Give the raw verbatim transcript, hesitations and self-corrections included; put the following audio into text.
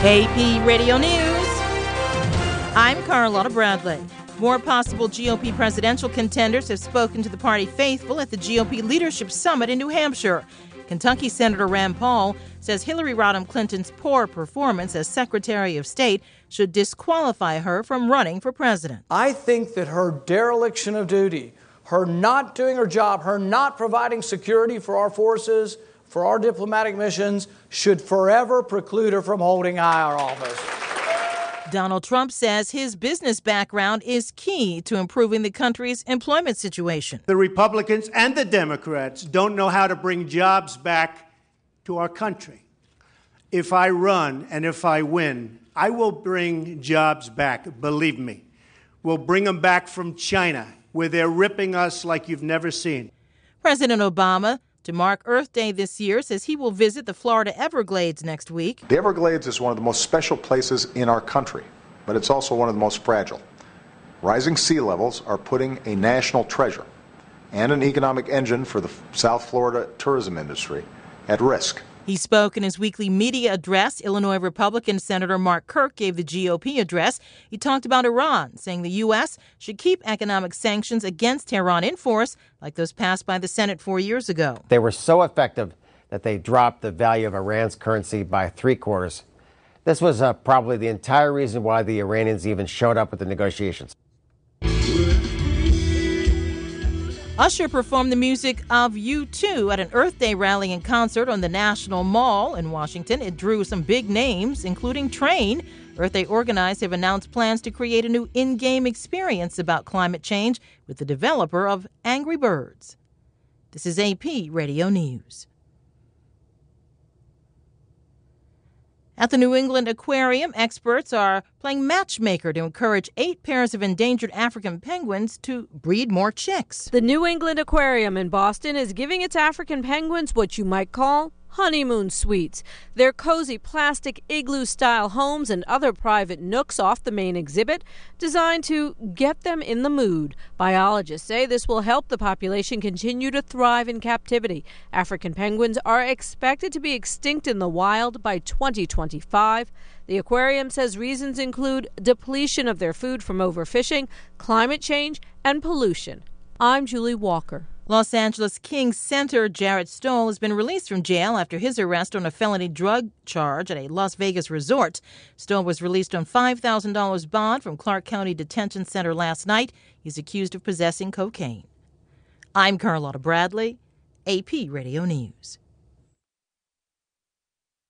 A P Radio News. I'm Carlotta Bradley. More possible G O P presidential contenders have spoken to the party faithful at the G O P Leadership Summit in New Hampshire. Kentucky Senator Rand Paul says Hillary Rodham Clinton's poor performance as Secretary of State should disqualify her from running for president. I think that her dereliction of duty, her not doing her job, her not providing security for our forces, for our diplomatic missions, should forever preclude her from holding higher office. Donald Trump says his business background is key to improving the country's employment situation. The Republicans and the Democrats don't know how to bring jobs back to our country. If I run and if I win, I will bring jobs back, believe me. We'll bring them back from China, where they're ripping us like you've never seen. President Obama, to mark Earth Day this year, says he will visit the Florida Everglades next week. The Everglades is one of the most special places in our country, but it's also one of the most fragile. Rising sea levels are putting a national treasure and an economic engine for the South Florida tourism industry at risk. He spoke in his weekly media address. Illinois Republican Senator Mark Kirk gave the G O P address. He talked about Iran, saying the U S should keep economic sanctions against Tehran in force, like those passed by the Senate four years ago. They were so effective that they dropped the value of Iran's currency by three quarters. This was uh, probably the entire reason why the Iranians even showed up at the negotiations. Usher performed the music of U two at an Earth Day rally and concert on the National Mall in Washington. It drew some big names, including Train. Earth Day organizers have announced plans to create a new in-game experience about climate change with the developer of Angry Birds. This is A P Radio News. At the New England Aquarium, experts are playing matchmaker to encourage eight pairs of endangered African penguins to breed more chicks. The New England Aquarium in Boston is giving its African penguins what you might call honeymoon suites. They're cozy plastic igloo-style homes and other private nooks off the main exhibit, designed to get them in the mood. Biologists say this will help the population continue to thrive in captivity. African penguins are expected to be extinct in the wild by twenty twenty-five. The aquarium says reasons include depletion of their food from overfishing, climate change, and pollution. I'm Julie Walker. Los Angeles Kings center Jarrett Stoll has been released from jail after his arrest on a felony drug charge at a Las Vegas resort. Stoll was released on five thousand dollars bond from Clark County Detention Center last night. He's accused of possessing cocaine. I'm Carlotta Bradley, A P Radio News.